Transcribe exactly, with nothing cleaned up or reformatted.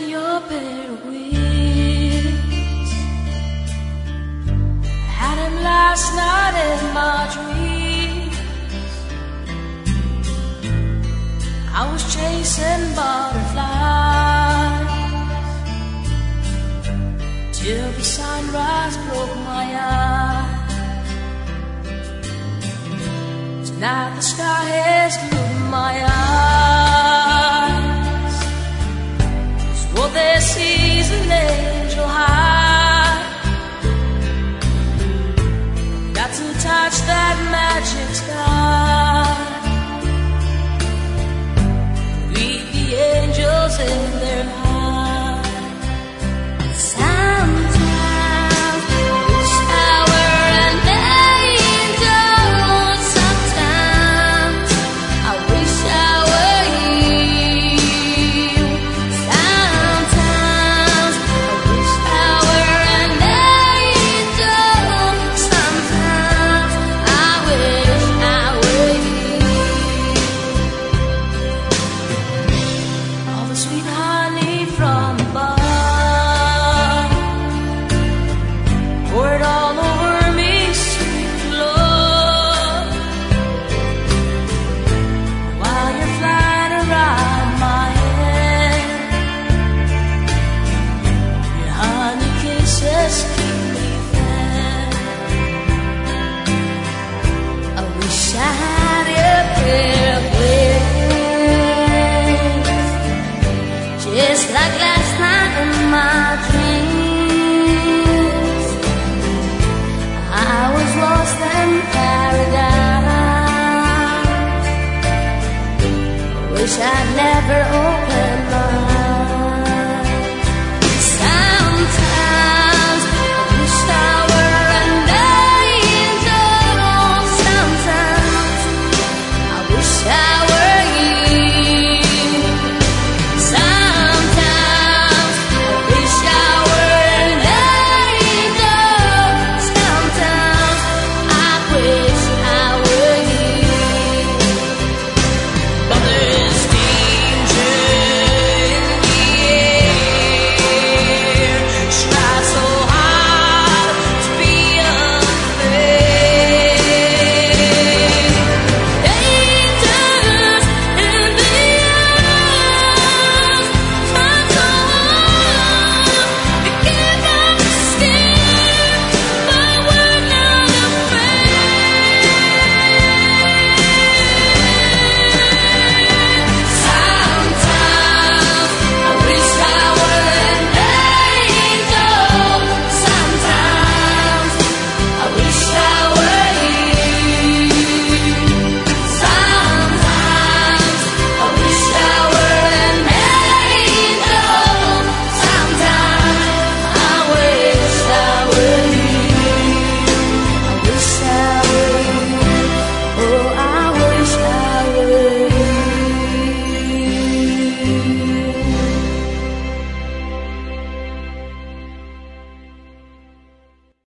your pair of wings. I had him last night in my dreams. I was chasing butterflies till the sunrise broke my eyes. Tonight the sky has glued my eyes. So what they see is an angel high. Got to touch that magic sky.